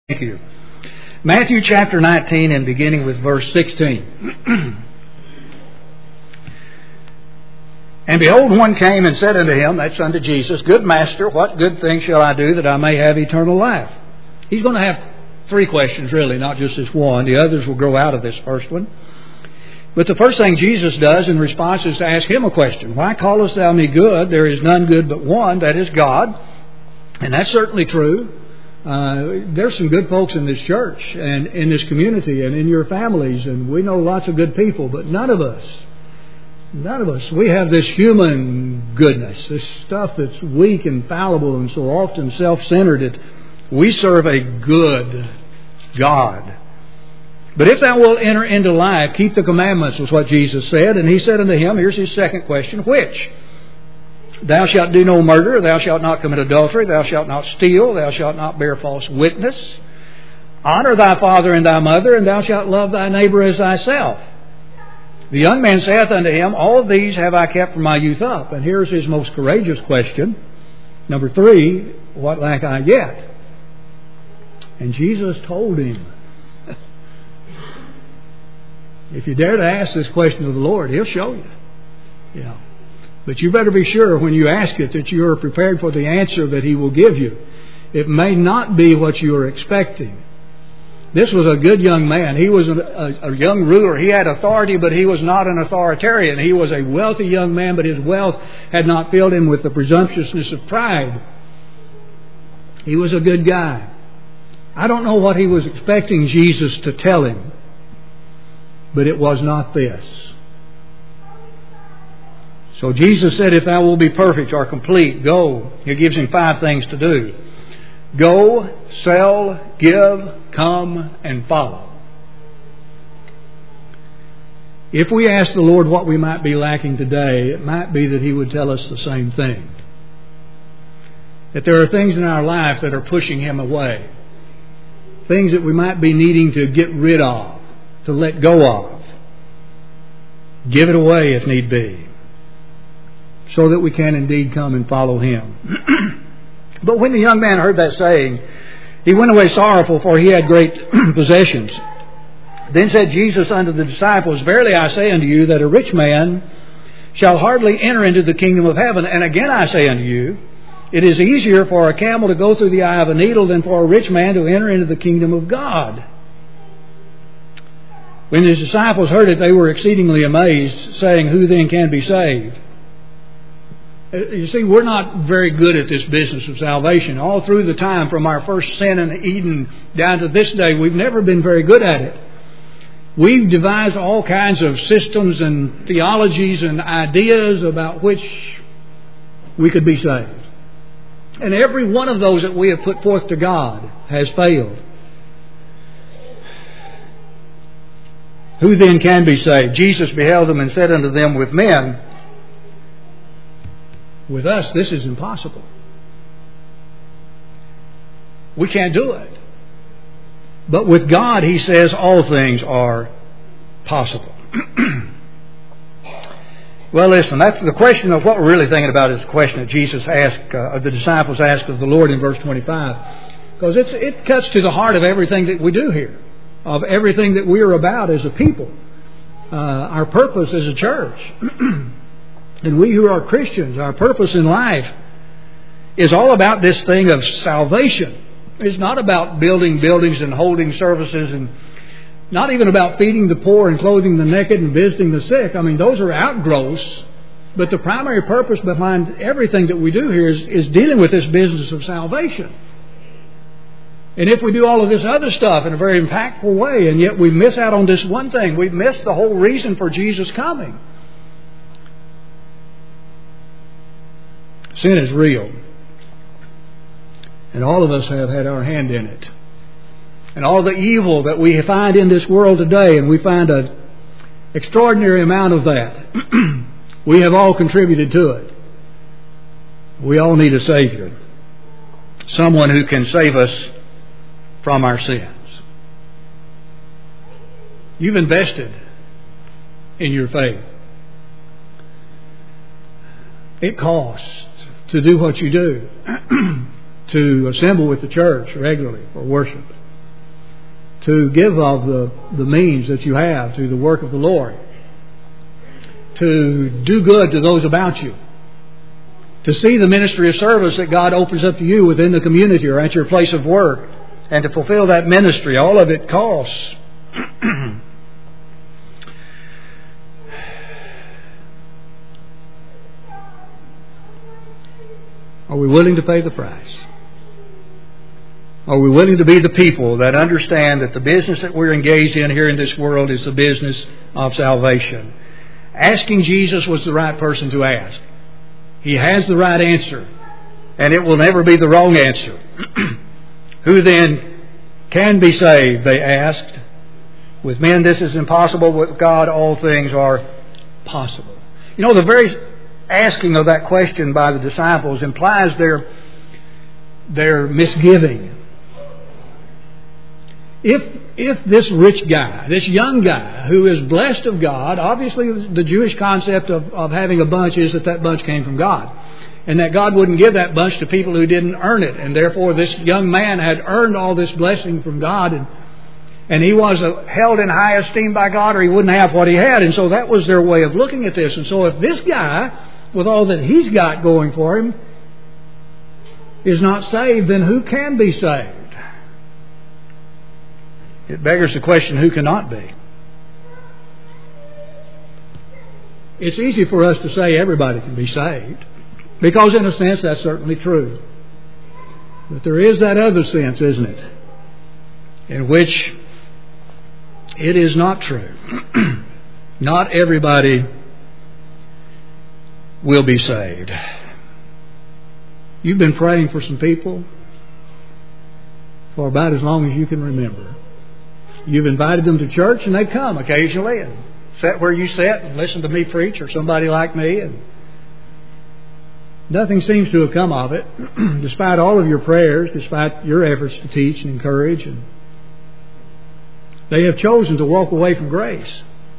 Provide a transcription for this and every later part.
Thank you. Matthew chapter 19 and beginning with verse 16. And behold, one came and said unto him, that's unto Jesus, Good Master, what good thing shall I do that I may have eternal life? He's going to have three questions really, not just this one. The others will grow out of this first one. But the first thing Jesus does in response is to ask him a question. Why callest thou me good? There is none good but one, that is God. And that's certainly true. There's some good folks in this church and in this community and in your families, and we know lots of good people, but none of us, we have this human goodness, this stuff that's weak and fallible and so often self-centered. We serve a good God. But if thou wilt enter into life, keep the commandments, was what Jesus said. And he said unto him, here's his second question, which? Thou shalt do no murder, thou shalt not commit adultery, thou shalt not steal, thou shalt not bear false witness. Honor thy father and thy mother, and thou shalt love thy neighbor as thyself. The young man saith unto him, All these have I kept from my youth up. And here's his most courageous question. Number 3, what lack I yet? And Jesus told him. If you dare to ask this question of the Lord, He'll show you. Yeah. But you better be sure when you ask it that you are prepared for the answer that He will give you. It may not be what you are expecting. This was a good young man. He was a young ruler. He had authority, but he was not an authoritarian. He was a wealthy young man, but his wealth had not filled him with the presumptuousness of pride. He was a good guy. I don't know what he was expecting Jesus to tell him, but it was not this. So Jesus said, if thou wilt be perfect or complete, go. He gives him 5 things to do. Go, sell, give, come, and follow. If we ask the Lord what we might be lacking today, it might be that He would tell us the same thing. That there are things in our life that are pushing Him away. Things that we might be needing to get rid of, to let go of. Give it away if need be, so that we can indeed come and follow Him. But when the young man heard that saying, he went away sorrowful, for he had great possessions. Then said Jesus unto the disciples, Verily I say unto you, that a rich man shall hardly enter into the kingdom of heaven. And again I say unto you, it is easier for a camel to go through the eye of a needle than for a rich man to enter into the kingdom of God. When His disciples heard it, they were exceedingly amazed, saying, Who then can be saved? You see, we're not very good at this business of salvation. All through the time from our first sin in Eden down to this day, we've never been very good at it. We've devised all kinds of systems and theologies and ideas about which we could be saved. And every one of those that we have put forth to God has failed. Who then can be saved? Jesus beheld them and said unto them, With men, with us, this is impossible. We can't do it. But with God, He says, all things are possible. Well, listen, that's the question of what we're really thinking about is the question that Jesus asked, the disciples asked of the Lord in verse 25. Because it cuts to the heart of everything that we do here, of everything that we are about as a people, our purpose as a church. And we who are Christians, our purpose in life is all about this thing of salvation. It's not about building buildings and holding services, and not even about feeding the poor and clothing the naked and visiting the sick. I mean, those are outgrowths. But the primary purpose behind everything that we do here is dealing with this business of salvation. And if we do all of this other stuff in a very impactful way, and yet we miss out on this one thing, we miss the whole reason for Jesus coming. Sin is real. And all of us have had our hand in it. And all the evil that we find in this world today, and we find an extraordinary amount of that, we have all contributed to it. We all need a Savior. Someone who can save us from our sins. You've invested in your faith. It costs to do what you do, to assemble with the church regularly for worship. to give of the means that you have to the work of the Lord, to do good to those about you, to see the ministry of service that God opens up to you within the community or at your place of work, and to fulfill that ministry. All of it costs. Are we willing to pay the price? Are we willing to be the people that understand that the business that we're engaged in here in this world is the business of salvation? Asking Jesus was the right person to ask. He has the right answer, and it will never be the wrong answer. Who then can be saved, they asked. With men this is impossible, with God all things are possible. You know, the very asking of that question by the disciples implies their misgiving. If this rich guy, this young guy who is blessed of God, obviously the Jewish concept of having a bunch is that bunch came from God, and that God wouldn't give that bunch to people who didn't earn it, and therefore this young man had earned all this blessing from God, and he was held in high esteem by God, or he wouldn't have what he had. And so that was their way of looking at this. And so if this guy, with all that he's got going for him, is not saved, then who can be saved? It beggars the question, who cannot be? It's easy for us to say everybody can be saved, because in a sense that's certainly true. But there is that other sense, isn't it, in which it is not true. Not everybody will be saved. You've been praying for some people for about as long as you can remember. You've invited them to church, and they come occasionally and sit where you sit and listen to me preach, or somebody like me, and nothing seems to have come of it, despite all of your prayers, despite your efforts to teach and encourage. And they have chosen to walk away from grace,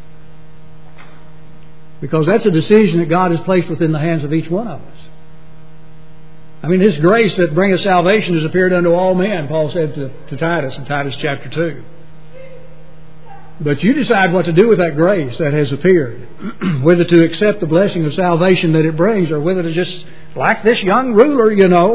because that's a decision that God has placed within the hands of each one of us. I mean, this grace that bringeth salvation has appeared unto all men, Paul said to Titus in Titus chapter 2. But you decide what to do with that grace that has appeared, whether to accept the blessing of salvation that it brings, or whether to just, like this young ruler,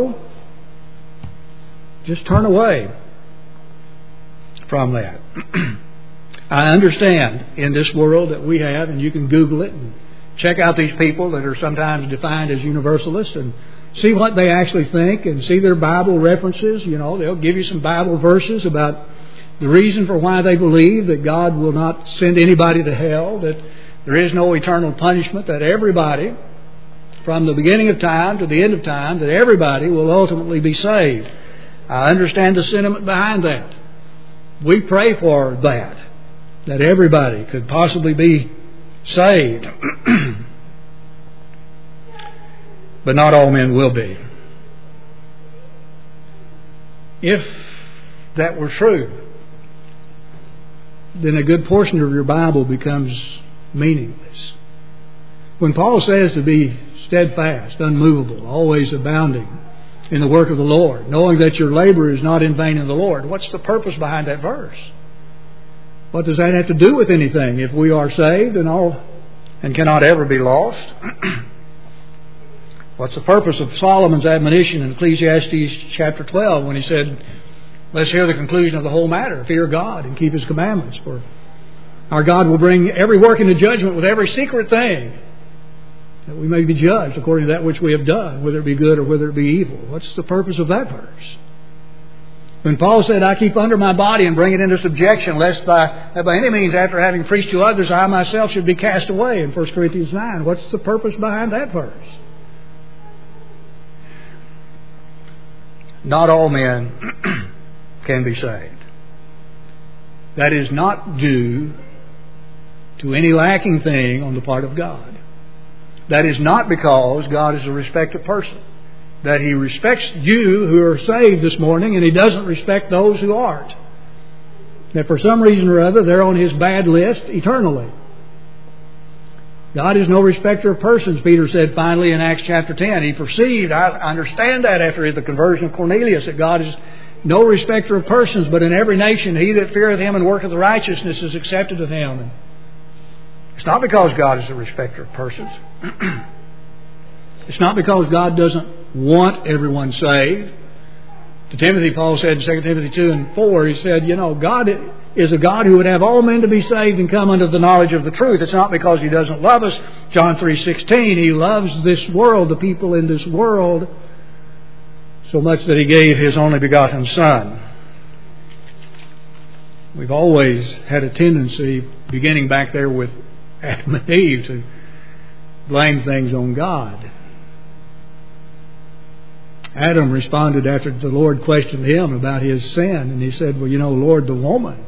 just turn away from that. I understand in this world that we have, and you can Google it and check out these people that are sometimes defined as universalists and see what they actually think and see their Bible references. They'll give you some Bible verses about the reason for why they believe that God will not send anybody to hell, that there is no eternal punishment, that everybody, from the beginning of time to the end of time, that everybody will ultimately be saved. I understand the sentiment behind that. We pray for that everybody could possibly be saved. But not all men will be. If that were true, then a good portion of your Bible becomes meaningless. When Paul says to be steadfast, unmovable, always abounding in the work of the Lord, knowing that your labor is not in vain in the Lord, what's the purpose behind that verse? What does that have to do with anything if we are saved and cannot ever be lost? What's the purpose of Solomon's admonition in Ecclesiastes chapter 12 when he said, let's hear the conclusion of the whole matter. Fear God and keep His commandments. For our God will bring every work into judgment with every secret thing, that we may be judged according to that which we have done, whether it be good or whether it be evil. What's the purpose of that verse? When Paul said, I keep under my body and bring it into subjection, lest by any means after having preached to others, I myself should be cast away in 1 Corinthians 9. What's the purpose behind that verse? Not all men can be saved. That is not due to any lacking thing on the part of God. That is not because God is a respecter of person. That He respects you who are saved this morning, and He doesn't respect those who aren't. That for some reason or other they're on His bad list eternally. God is no respecter of persons, Peter said finally in Acts chapter 10. He perceived, I understand that after the conversion of Cornelius, that God no respecter of persons, but in every nation he that feareth Him and worketh righteousness is accepted of Him. And it's not because God is a respecter of persons. It's not because God doesn't want everyone saved. To Timothy, Paul said in 2 Timothy 2 and 4, he said, God is a God who would have all men to be saved and come unto the knowledge of the truth. It's not because He doesn't love us. John 3:16, He loves this world, the people in this world, so much that He gave His only begotten Son. We've always had a tendency, beginning back there with Adam and Eve, to blame things on God. Adam responded after the Lord questioned him about his sin, and he said, well, Lord, the woman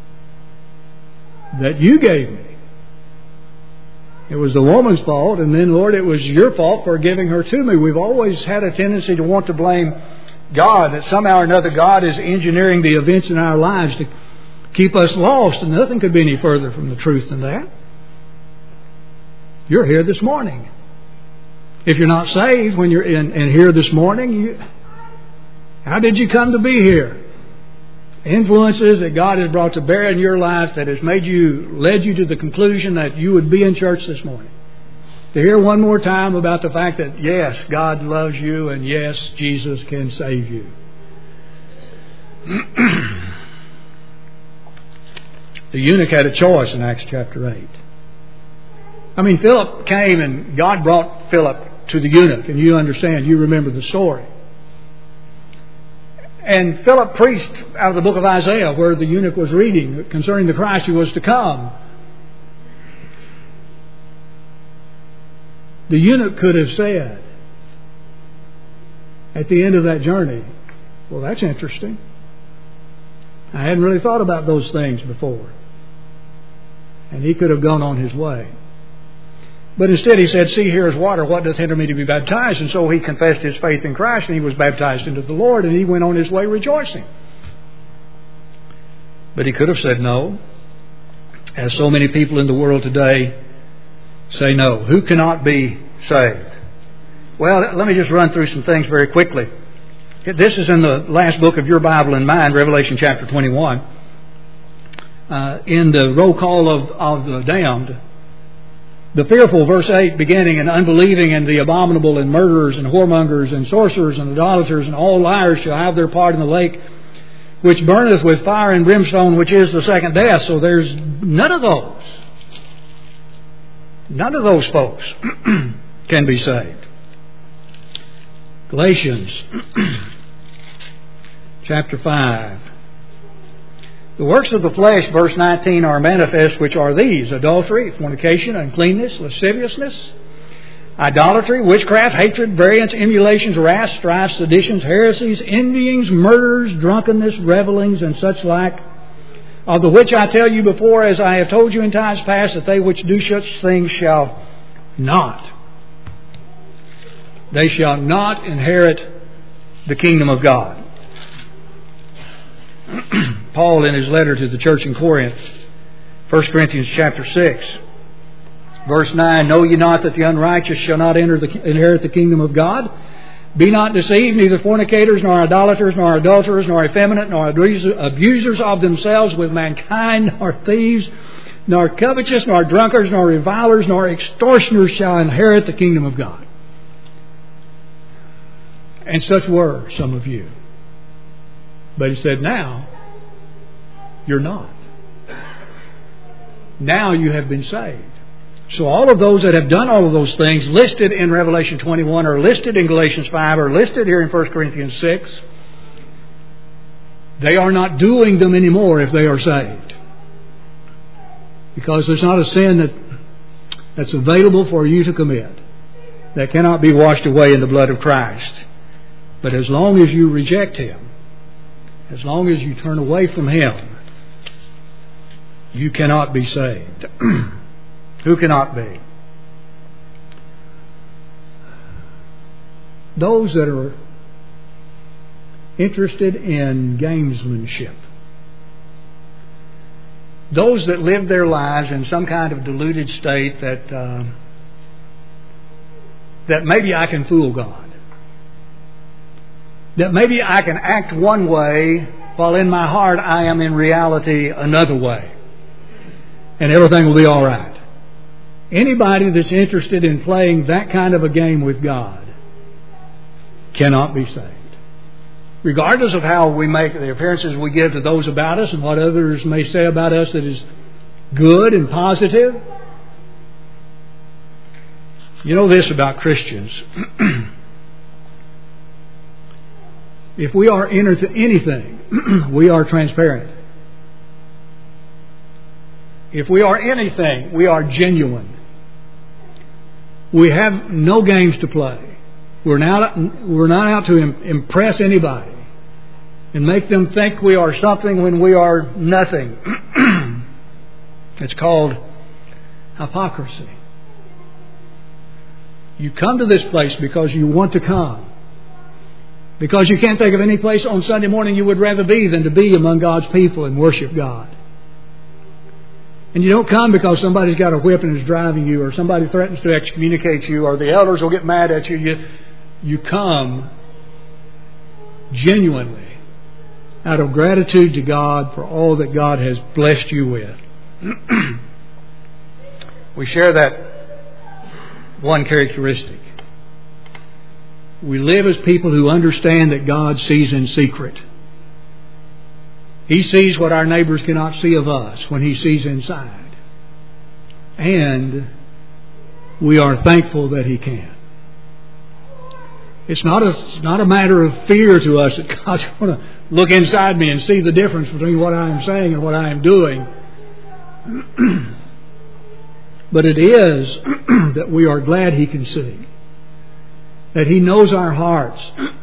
that you gave me, it was the woman's fault, and then, Lord, it was your fault for giving her to me. We've always had a tendency to want to blame God, that somehow or another God is engineering the events in our lives to keep us lost, and nothing could be any further from the truth than that. You're here this morning. If you're not saved when you're in here this morning, how did you come to be here? Influences that God has brought to bear in your life that has led you to the conclusion that you would be in church this morning. To hear one more time about the fact that, yes, God loves you, and yes, Jesus can save you. The eunuch had a choice in Acts chapter 8. Philip came and God brought Philip to the eunuch, and you remember the story. And Philip preached out of the book of Isaiah, where the eunuch was reading concerning the Christ who was to come. The eunuch could have said at the end of that journey, well, that's interesting. I hadn't really thought about those things before. And he could have gone on his way. But instead he said, see, here is water. What doth hinder me to be baptized? And so he confessed his faith in Christ, and he was baptized into the Lord, and he went on his way rejoicing. But he could have said no, as so many people in the world today say no. Who cannot be saved? Well, let me just run through some things very quickly. This is in the last book of your Bible in mine, Revelation chapter 21. In the roll call of the damned, the fearful, verse 8, beginning, and unbelieving, and the abominable, and murderers, and whoremongers, and sorcerers, and idolaters, and all liars shall have their part in the lake, which burneth with fire and brimstone, which is the second death. So there's none of those. None of those folks can be saved. Galatians chapter 5. The works of the flesh, verse 19, are manifest, which are these: adultery, fornication, uncleanness, lasciviousness, idolatry, witchcraft, hatred, variance, emulations, wrath, strife, seditions, heresies, envyings, murders, drunkenness, revellings, and such like, of the which I tell you before, as I have told you in times past, that they which do such things shall not inherit the kingdom of God. Paul, in his letter to the church in Corinth, 1 Corinthians chapter 6, verse 9, know ye not that the unrighteous shall not inherit the kingdom of God? Be not deceived, neither fornicators, nor idolaters, nor adulterers, nor effeminate, nor abusers of themselves with mankind, nor thieves, nor covetous, nor drunkards, nor revilers, nor extortioners shall inherit the kingdom of God. And such were some of you. But he said, now, you're not. Now you have been saved. So all of those that have done all of those things listed in Revelation 21, or listed in Galatians 5, or listed here in 1 Corinthians 6, they are not doing them anymore if they are saved. Because there's not a sin that's available for you to commit that cannot be washed away in the blood of Christ. But as long as you reject Him, as long as you turn away from Him, you cannot be saved. Who cannot be? Those that are interested in gamesmanship. Those that live their lives in some kind of deluded state that maybe I can fool God. that maybe I can act one way while in my heart I am in reality another way. And everything will be all right. Anybody that's interested in playing that kind of a game with God cannot be saved. Regardless of how we make the appearances we give to those about us and what others may say about us that is good and positive. You know this about Christians. If we are into anything, we are transparent. If we are anything, we are genuine. We have no games to play. We're not out to impress anybody and make them think we are something when we are nothing. It's called hypocrisy. You come to this place because you want to come. Because you can't think of any place on Sunday morning you would rather be than to be among God's people and worship God. And you don't come because somebody's got a whip and is driving you, or somebody threatens to excommunicate you, or the elders will get mad at you. You come genuinely out of gratitude to God for all that God has blessed you with. We share that one characteristic. We live as people who understand that God sees in secret. He sees what our neighbors cannot see of us when He sees inside. And we are thankful that He can. It's not a matter of fear to us that God's going to look inside me and see the difference between what I am saying and what I am doing. But it is that we are glad He can see. That He knows our hearts.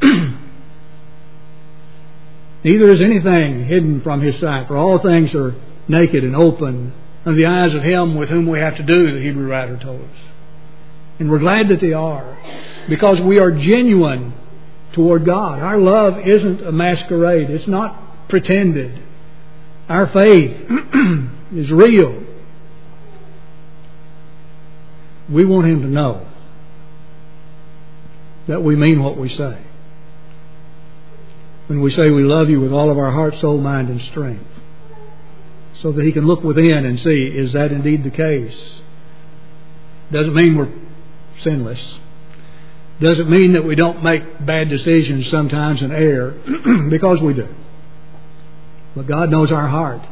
Neither is anything hidden from His sight, for all things are naked and open under the eyes of Him with whom we have to do, the Hebrew writer told us. And we're glad that they are, because we are genuine toward God. Our love isn't a masquerade. It's not pretended. Our faith is real. We want Him to know that we mean what we say. When we say we love you with all of our heart, soul, mind, and strength. So that He can look within and see, is that indeed the case? Doesn't mean we're sinless. Doesn't mean that we don't make bad decisions sometimes and err, because we do. But God knows our heart.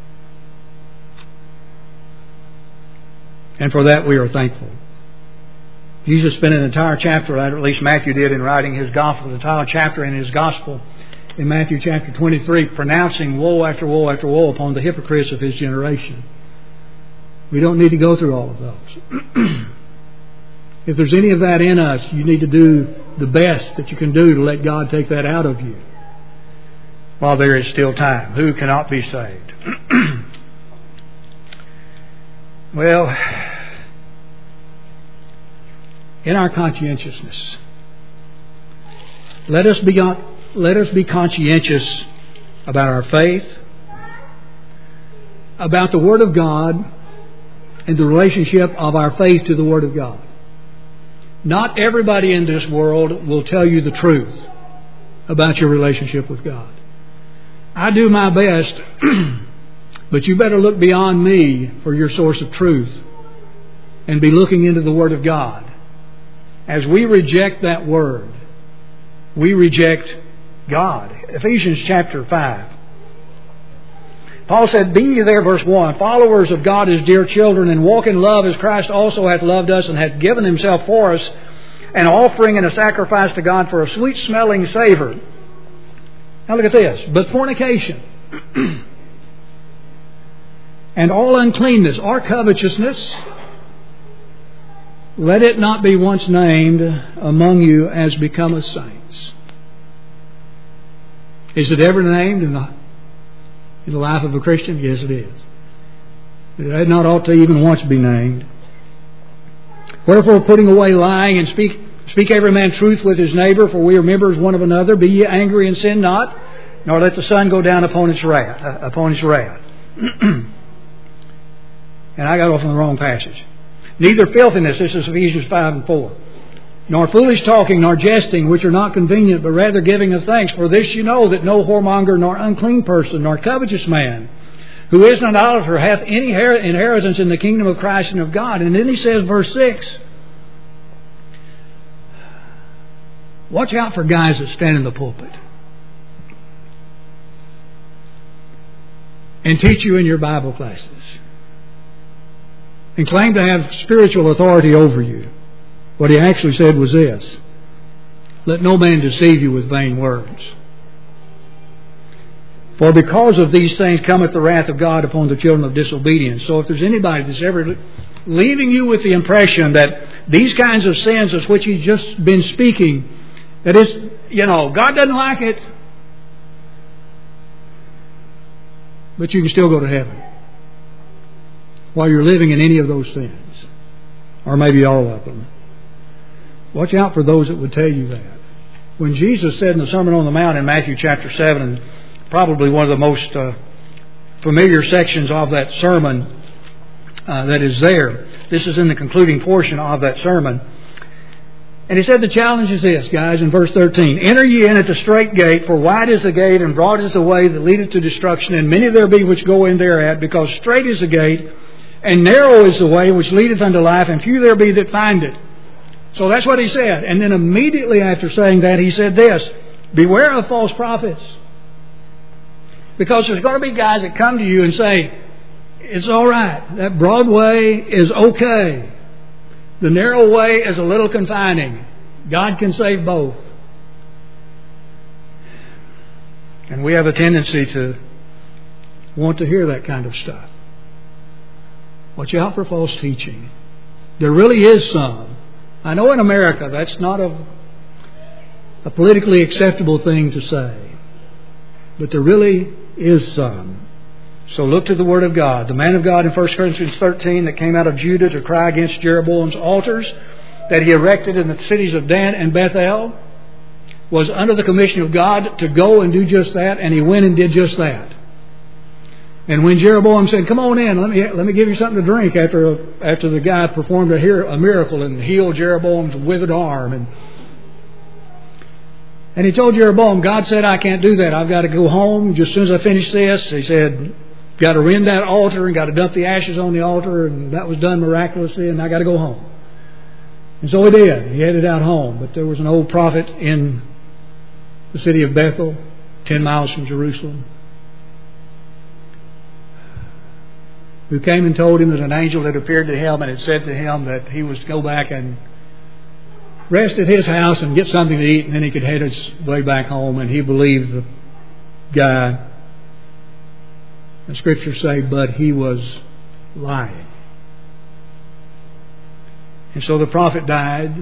And for that we are thankful. Jesus spent an entire chapter, or at least Matthew did, in writing his gospel, the entire chapter in his gospel in Matthew chapter 23, pronouncing woe after woe after woe upon the hypocrites of his generation. We don't need to go through all of those. If there's any of that in us, you need to do the best that you can do to let God take that out of you while there is still time. Who cannot be saved? Well, in our conscientiousness, let us be conscientious about our faith, about the Word of God, and the relationship of our faith to the Word of God. Not everybody in this world will tell you the truth about your relationship with God. I do my best, but you better look beyond me for your source of truth and be looking into the Word of God. As we reject that Word, we reject God. Ephesians chapter 5. Paul said, "Be ye there," verse 1, "followers of God as dear children, and walk in love as Christ also hath loved us, and hath given Himself for us, an offering and a sacrifice to God for a sweet-smelling savour." Now look at this. "But fornication and all uncleanness or covetousness, let it not be once named among you as becometh saints." Is it ever named in the life of a Christian? Yes, it is. It had not ought to even once be named. "Wherefore, putting away lying, and speak every man truth with his neighbour, for we are members one of another. Be ye angry and sin not, nor let the sun go down upon its wrath." And I got off on the wrong passage. "Neither filthiness," this is Ephesians 5 and 4. nor foolish talking, nor jesting, which are not convenient, but rather giving of thanks. For this you know, that no whoremonger, nor unclean person, nor covetous man, who is an idolater, hath any inheritance in the kingdom of Christ and of God. And then he says, verse 6, watch out for guys that stand in the pulpit and teach you in your Bible classes and claim to have spiritual authority over you. What he actually said was this: let no man deceive you with vain words. For because of these things cometh the wrath of God upon the children of disobedience. So if there's anybody that's ever leaving you with the impression that these kinds of sins of which he's just been speaking, that is, God doesn't like it, but you can still go to heaven while you're living in any of those sins, or maybe all of them. Watch out for those that would tell you that. When Jesus said in the Sermon on the Mount in Matthew chapter 7, probably one of the most familiar sections of that sermon that is there. This is in the concluding portion of that sermon. And he said the challenge is this, guys, in verse 13. Enter ye in at the strait gate, for wide is the gate, and broad is the way that leadeth to destruction, and many there be which go in thereat, because strait is the gate, and narrow is the way which leadeth unto life, and few there be that find it. So that's what he said. And then immediately after saying that, he said this: beware of false prophets. Because there's going to be guys that come to you and say, it's all right. That broad way is okay. The narrow way is a little confining. God can save both. And we have a tendency to want to hear that kind of stuff. Watch out for false teaching. There really is some. I know in America that's not a politically acceptable thing to say. But there really is some. So look to the Word of God. The man of God in 1 Corinthians 13 that came out of Judah to cry against Jeroboam's altars that he erected in the cities of Dan and Bethel was under the commission of God to go and do just that, and he went and did just that. And when Jeroboam said, come on in, let me give you something to drink, after the guy performed a miracle and healed Jeroboam's withered arm, and he told Jeroboam, God said I can't do that. I've got to go home. Just as soon as I finish this, he said, got to rend that altar and got to dump the ashes on the altar, and that was done miraculously, and I got to go home. And so he did. He headed out home. But there was an old prophet in the city of Bethel, 10 miles from Jerusalem, who came and told him that an angel had appeared to him and had said to him that he was to go back and rest at his house and get something to eat, and then he could head his way back home. And he believed the guy. The Scriptures say, but he was lying. And so the prophet died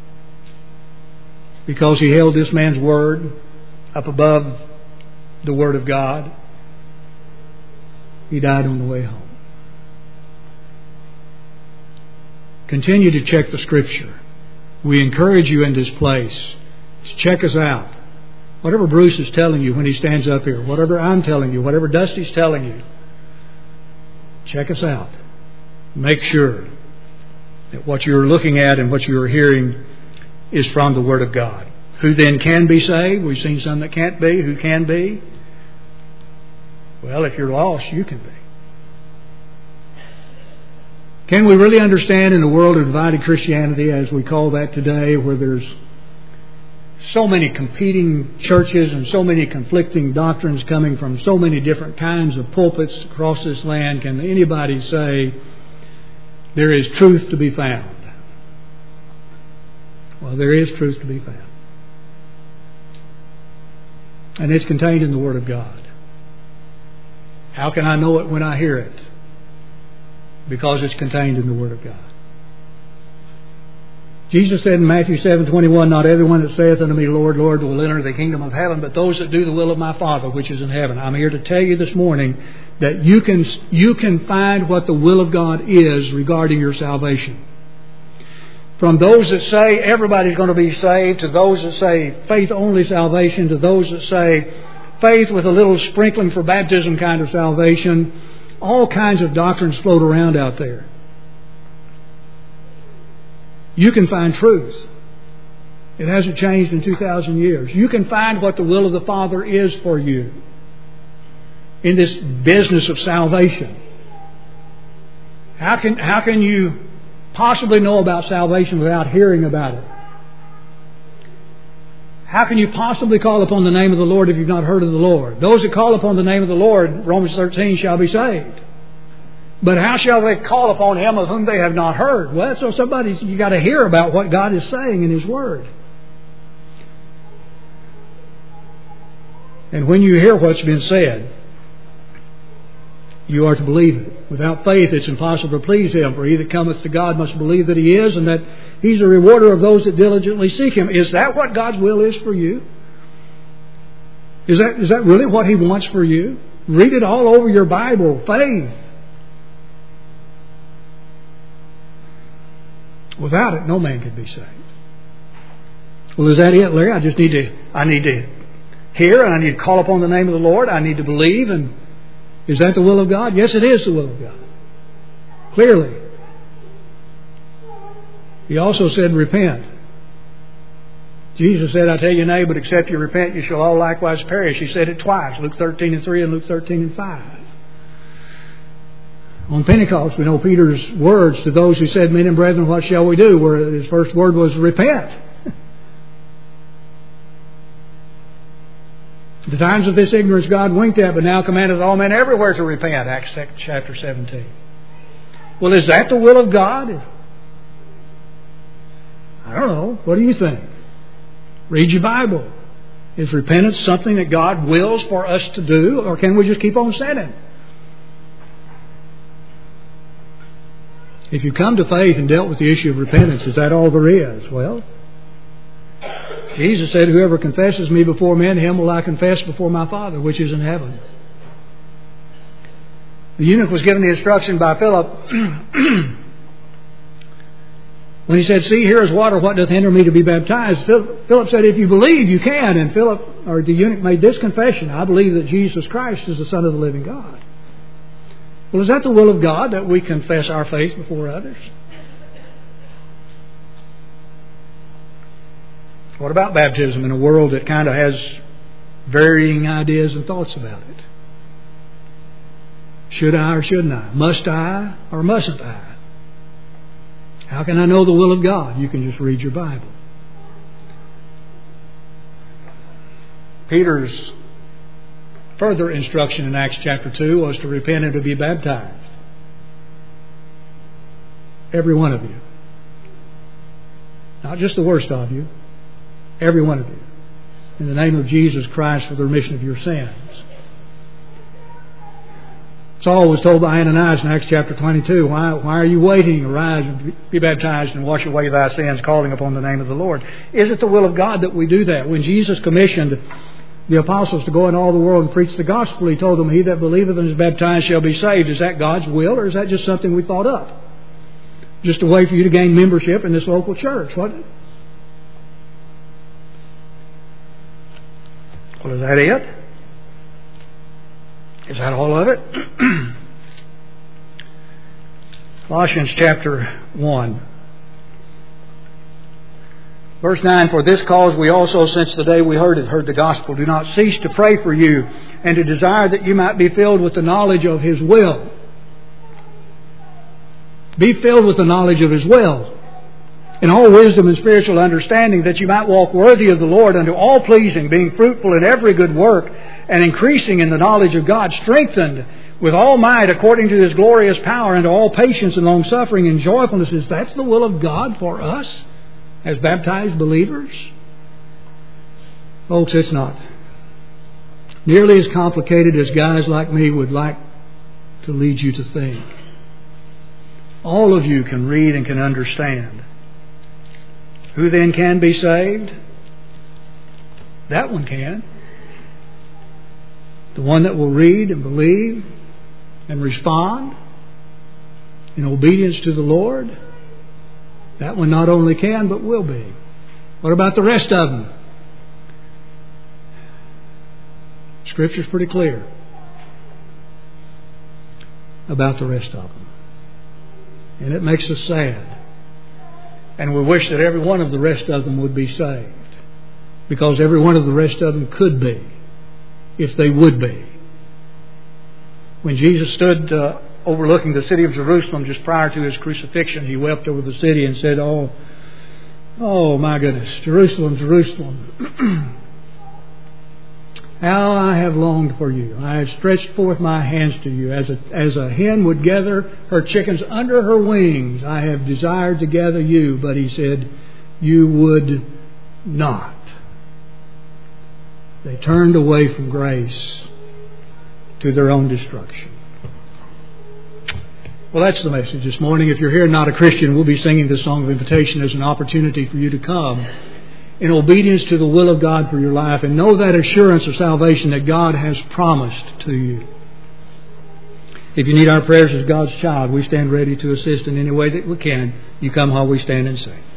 because he held this man's word up above the Word of God. He died on the way home. Continue to check the Scripture. We encourage you in this place to check us out. Whatever Bruce is telling you when he stands up here, whatever I'm telling you, whatever Dusty's telling you, check us out. Make sure that what you're looking at and what you're hearing is from the Word of God. Who then can be saved? We've seen some that can't be. Who can be? Well, if you're lost, you can be. Can we really understand in a world of divided Christianity, as we call that today, where there's so many competing churches and so many conflicting doctrines coming from so many different kinds of pulpits across this land, can anybody say there is truth to be found? Well, there is truth to be found. And it's contained in the Word of God. How can I know it when I hear it? Because it's contained in the Word of God. Jesus said in Matthew 7:21, not everyone that saith unto me, Lord, Lord, will enter the kingdom of heaven, but those that do the will of my Father which is in heaven. I'm here to tell you this morning that you can find what the will of God is regarding your salvation. From those that say everybody's going to be saved, to those that say faith-only salvation, to those that say faith with a little sprinkling for baptism kind of salvation. All kinds of doctrines float around out there. You can find truth. It hasn't changed in 2,000 years. You can find what the will of the Father is for you in this business of salvation. How can you possibly know about salvation without hearing about it? How can you possibly call upon the name of the Lord if you've not heard of the Lord? Those that call upon the name of the Lord, Romans 13, shall be saved. But how shall they call upon Him of whom they have not heard? Well, so you got to hear about what God is saying in His Word. And when you hear what's been said, you are to believe it. Without faith it's impossible to please Him, for he that cometh to God must believe that He is, and that He's a rewarder of those that diligently seek Him. Is that what God's will is for you? Is that really what He wants for you? Read it all over your Bible. Faith. Without it, no man can be saved. Well, is that it, Larry? I need to hear, and I need to call upon the name of the Lord. I need to believe. And is that the will of God? Yes, it is the will of God. Clearly. He also said, repent. Jesus said, I tell you, nay, but except you repent, you shall all likewise perish. He said it twice, Luke 13:3 and Luke 13:5. On Pentecost, we know Peter's words to those who said, men and brethren, what shall we do? Where his first word was, repent. The times of this ignorance God winked at, but now commandeth all men everywhere to repent. Acts chapter 17. Well, is that the will of God? I don't know. What do you think? Read your Bible. Is repentance something that God wills for us to do, or can we just keep on sinning? If you come to faith and dealt with the issue of repentance, is that all there is? Well, Jesus said, whoever confesses me before men, him will I confess before my Father, which is in heaven. The eunuch was given the instruction by Philip when he said, see, here is water, what doth hinder me to be baptized? Philip said, if you believe, you can. And the eunuch made this confession, I believe that Jesus Christ is the Son of the living God. Well, is that the will of God, that we confess our faith before others? What about baptism in a world that kind of has varying ideas and thoughts about it? Should I or shouldn't I? Must I or mustn't I? How can I know the will of God? You can just read your Bible. Peter's further instruction in Acts chapter 2 was to repent and to be baptized. Every one of you. Not just the worst of you. Every one of you. In the name of Jesus Christ for the remission of your sins. Saul was told by Ananias in Acts chapter 22, why are you waiting? Arise and be baptized and wash away thy sins, calling upon the name of the Lord. Is it the will of God that we do that? When Jesus commissioned the apostles to go into all the world and preach the gospel, He told them, he that believeth and is baptized shall be saved. Is that God's will, or is that just something we thought up? Just a way for you to gain membership in this local church? What? Well, is that it? Is that all of it? Colossians chapter 1. Verse 9, for this cause we also, since the day we heard the gospel, do not cease to pray for you, and to desire that you might be filled with the knowledge of His will. Be filled with the knowledge of His will, in all wisdom and spiritual understanding, that you might walk worthy of the Lord unto all pleasing, being fruitful in every good work, and increasing in the knowledge of God, strengthened with all might according to His glorious power, unto all patience and long-suffering and joyfulness. That's the will of God for us as baptized believers? Folks, it's not nearly as complicated as guys like me would like to lead you to think. All of you can read and can understand. Who then can be saved? That one can. The one that will read and believe and respond in obedience to the Lord. That one not only can, but will be. What about the rest of them? Scripture's pretty clear about the rest of them. And it makes us sad And we wish that every one of the rest of them would be saved. Because every one of the rest of them could be, if they would be. When Jesus stood overlooking the city of Jerusalem just prior to His crucifixion, He wept over the city and said, Oh my goodness, Jerusalem, Jerusalem, how I have longed for you. I have stretched forth my hands to you. As a hen would gather her chickens under her wings, I have desired to gather you. But He said, you would not. They turned away from grace to their own destruction. Well, that's the message this morning. If you're here and not a Christian, we'll be singing this song of invitation as an opportunity for you to come in obedience to the will of God for your life and know that assurance of salvation that God has promised to you. If you need our prayers as God's child, we stand ready to assist in any way that we can. You come while we stand and sing.